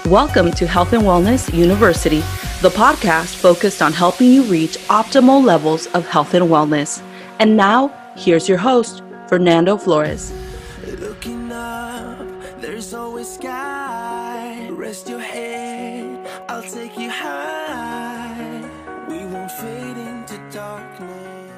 Welcome to Health and Wellness University, the podcast focused on helping you reach optimal levels of health and wellness. And now, here's your host, Fernando Flores. Looking up, there's always sky. Rest your head, I'll take you high. We won't fade into darkness.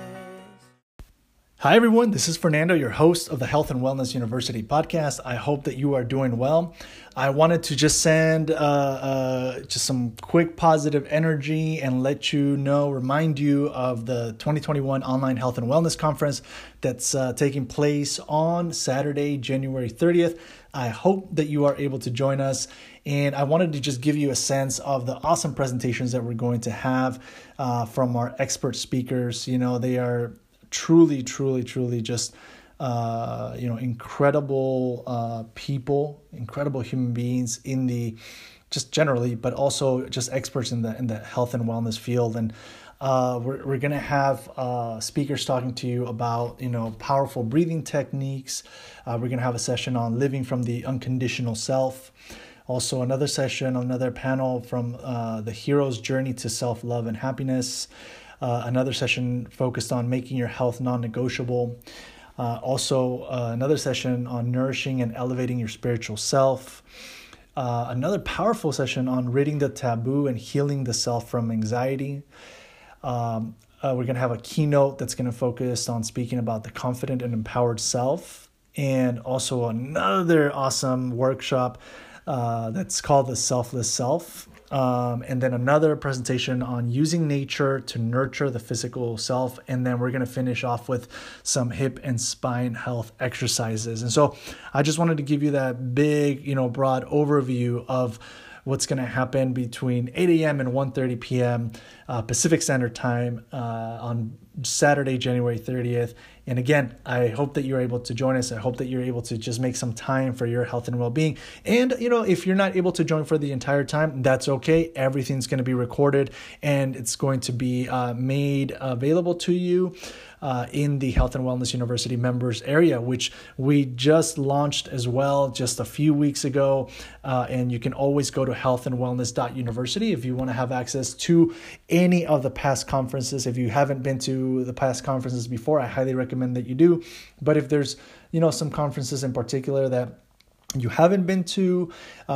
Hi, everyone. This is Fernando, your host of the Health and Wellness University podcast. I hope that you are doing well. I wanted to just send just some quick positive energy and let you know, remind you of the 2021 Online Health and Wellness Conference that's taking place on Saturday, January 30th. I hope that you are able to join us. And I wanted to just give you a sense of the awesome presentations that we're going to have from our expert speakers. You know, they are truly just incredible people, incredible human beings in the just generally, but also just experts in the health and wellness field. And we're gonna have speakers talking to you about powerful breathing techniques. We're gonna have a session on living from the unconditional self. Also, another panel from the hero's journey to self-love and happiness. Another session focused on making your health non-negotiable. Another session on nourishing and elevating your spiritual self. Another powerful session on ridding the taboo and healing the self from anxiety. We're going to have a keynote that's going to focus on speaking about the confident and empowered self. And also another awesome workshop that's called the Selfless Self. And then another presentation on using nature to nurture the physical self. And then we're going to finish off with some hip and spine health exercises. And so I just wanted to give you that big, broad overview of what's going to happen between 8 a.m. and 1:30 p.m. Pacific Standard Time on Saturday, January 30th. And again, I hope that you're able to join us. I hope that you're able to just make some time for your health and well-being. And, if you're not able to join for the entire time, that's okay. Everything's going to be recorded and it's going to be made available to you in the Health and Wellness University members area, which we just launched as well just a few weeks ago. And you can always go to healthandwellness.university if you want to have access to any of the past conferences. If you haven't been to the past conferences before, I highly recommend that you do. But if there's, some conferences in particular that you haven't been to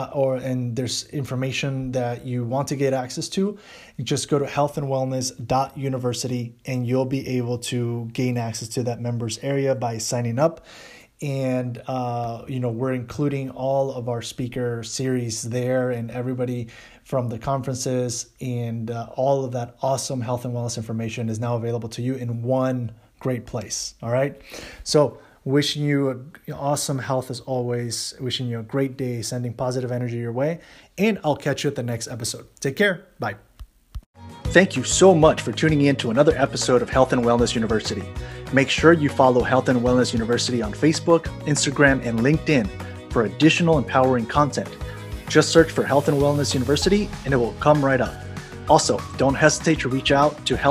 and there's information that you want to get access to, you just go to healthandwellness.university and you'll be able to gain access to that members area by signing up. And, we're including all of our speaker series there and everybody from the conferences and all of that awesome health and wellness information is now available to you in one great place. All right. So wishing you awesome health as always, wishing you a great day, sending positive energy your way, and I'll catch you at the next episode. Take care. Bye. Thank you so much for tuning in to another episode of Health and Wellness University. Make sure you follow Health and Wellness University on Facebook, Instagram, and LinkedIn for additional empowering content. Just search for Health and Wellness University and it will come right up. Also, don't hesitate to reach out to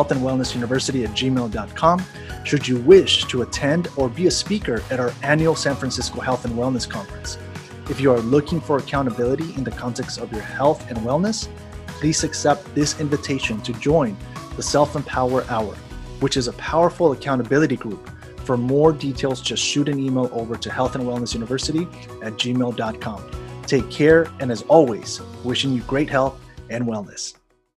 healthandwellnessuniversity@gmail.com should you wish to attend or be a speaker at our annual San Francisco Health and Wellness Conference. If you are looking for accountability in the context of your health and wellness, please accept this invitation to join the Self-Empower Hour, which is a powerful accountability group. For more details, just shoot an email over to healthandwellnessuniversity@gmail.com. Take care, and as always, wishing you great health and wellness.